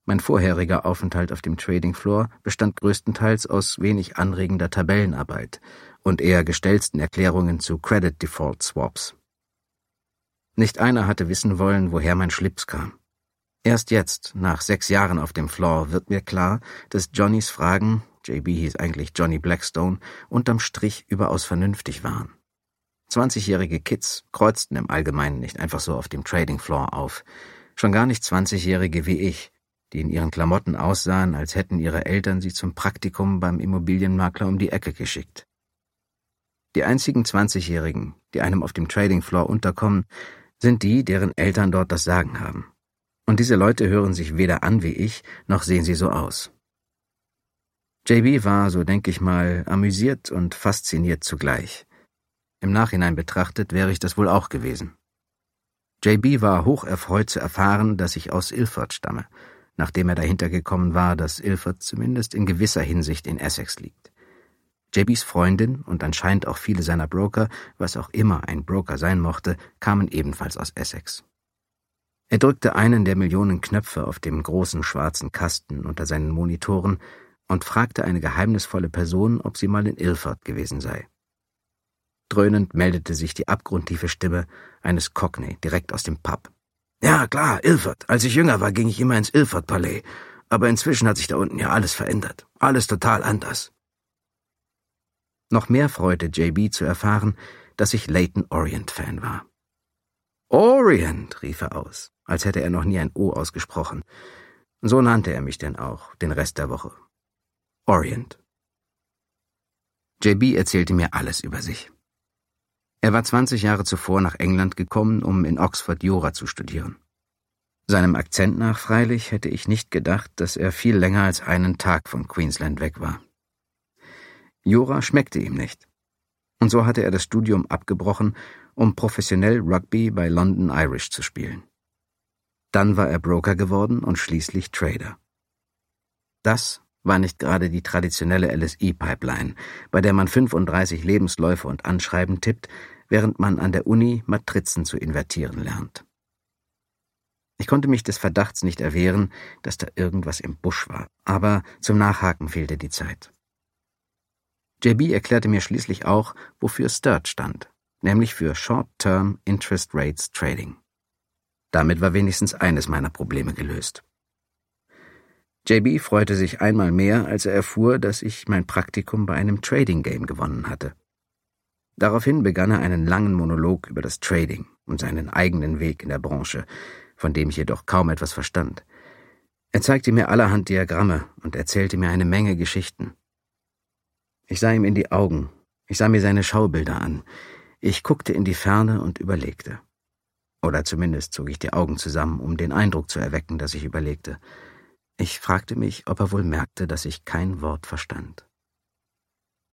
Mein vorheriger Aufenthalt auf dem Trading Floor bestand größtenteils aus wenig anregender Tabellenarbeit und eher gestellten Erklärungen zu Credit Default Swaps. Nicht einer hatte wissen wollen, woher mein Schlips kam. Erst jetzt, nach 6 Jahren auf dem Floor, wird mir klar, dass Johnnys Fragen, JB hieß eigentlich Johnny Blackstone, unterm Strich überaus vernünftig waren. 20-jährige Kids kreuzten im Allgemeinen nicht einfach so auf dem Trading Floor auf. Schon gar nicht 20-jährige wie ich, die in ihren Klamotten aussahen, als hätten ihre Eltern sie zum Praktikum beim Immobilienmakler um die Ecke geschickt. Die einzigen 20-Jährigen, die einem auf dem Trading Floor unterkommen, sind die, deren Eltern dort das Sagen haben. Und diese Leute hören sich weder an wie ich, noch sehen sie so aus. JB war, so denke ich mal, amüsiert und fasziniert zugleich. Im Nachhinein betrachtet wäre ich das wohl auch gewesen. JB war hocherfreut zu erfahren, dass ich aus Ilford stamme, nachdem er dahinter gekommen war, dass Ilford zumindest in gewisser Hinsicht in Essex liegt. JBs Freundin und anscheinend auch viele seiner Broker, was auch immer ein Broker sein mochte, kamen ebenfalls aus Essex. Er drückte einen der Millionen Knöpfe auf dem großen schwarzen Kasten unter seinen Monitoren und fragte eine geheimnisvolle Person, ob sie mal in Ilford gewesen sei. Dröhnend meldete sich die abgrundtiefe Stimme eines Cockney direkt aus dem Pub. »Ja, klar, Ilford. Als ich jünger war, ging ich immer ins Ilford-Palais. Aber inzwischen hat sich da unten ja alles verändert. Alles total anders.« Noch mehr freute JB zu erfahren, dass ich Leyton Orient-Fan war. »Orient«, rief er aus, als hätte er noch nie ein O ausgesprochen. So nannte er mich denn auch, den Rest der Woche. Orient. JB erzählte mir alles über sich. Er war 20 Jahre zuvor nach England gekommen, um in Oxford Jura zu studieren. Seinem Akzent nach freilich hätte ich nicht gedacht, dass er viel länger als einen Tag von Queensland weg war. Jura schmeckte ihm nicht. Und so hatte er das Studium abgebrochen, um professionell Rugby bei London Irish zu spielen. Dann war er Broker geworden und schließlich Trader. Das war nicht gerade die traditionelle LSI-Pipeline, bei der man 35 Lebensläufe und Anschreiben tippt, während man an der Uni Matrizen zu invertieren lernt. Ich konnte mich des Verdachts nicht erwehren, dass da irgendwas im Busch war, aber zum Nachhaken fehlte die Zeit. JB erklärte mir schließlich auch, wofür STIRT stand, nämlich für Short-Term Interest Rates Trading. Damit war wenigstens eines meiner Probleme gelöst. JB freute sich einmal mehr, als er erfuhr, dass ich mein Praktikum bei einem Trading-Game gewonnen hatte. Daraufhin begann er einen langen Monolog über das Trading und seinen eigenen Weg in der Branche, von dem ich jedoch kaum etwas verstand. Er zeigte mir allerhand Diagramme und erzählte mir eine Menge Geschichten. Ich sah ihm in die Augen, ich sah mir seine Schaubilder an, ich guckte in die Ferne und überlegte. Oder zumindest zog ich die Augen zusammen, um den Eindruck zu erwecken, dass ich überlegte. Ich fragte mich, ob er wohl merkte, dass ich kein Wort verstand.